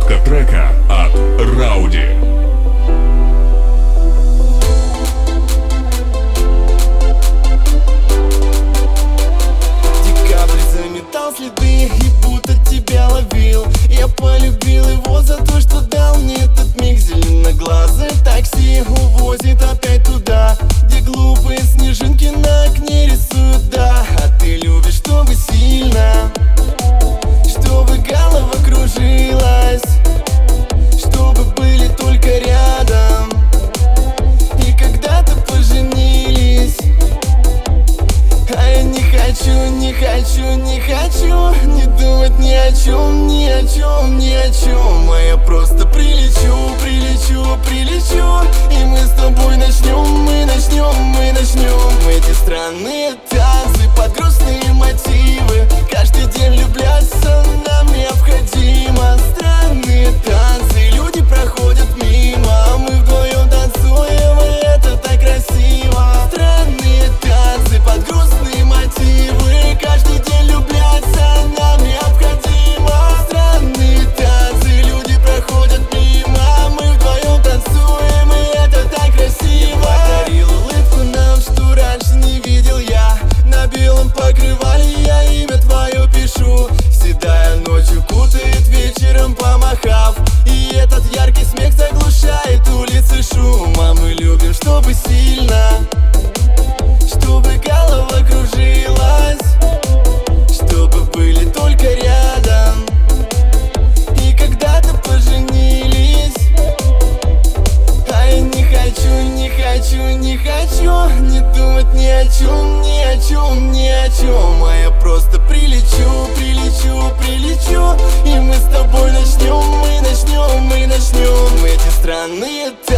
Подборка трека от Рауди. Декабрь заметал следы и будто тебя ловил. Я полюбил его за то, что дал мне этот миг. Зеленоглазое такси увозит опять туда, где глупые снежинки на окне рисуют, да. А ты любишь, чтобы сильно, чтобы голова кружилась, чтобы были только рядом. И когда-то поженились. А я не хочу, не хочу, не хочу не думать ни о чем, ни о чем, ни о чем. А я просто прилечу, прилечу, прилечу, и мы с тобой начнем, мы начнем, мы начнем эти странные танцы под грустные мотивы. Каждый день влюбляться нам необходимо. Странные танцы, люди проходят мимо, а мы вдвоем танцуем, и это так красиво. Странные танцы под грустные мотивы. Каждый день влюбляться нам необходимо. Странные танцы, люди проходят мимо, а мы вдвоем танцуем, и это так красиво. Подарил улыбку нам, что раньше не видел я. На белом покрывале я имя твое пишу. Седая ночью кутает, вечером помахав, и этот яркий смех заглушает улицы шум. А мы любим, чтобы сильно, чтобы голова кружилась, чтобы были только рядом. И когда-то поженились. А я не хочу, не хочу, не хочу не думать ни о чем, ни о чем, ни о чем. А я просто прилечу, прилечу, прилечу, и мы с тобой начнем, мы начнем, мы начнем эти странные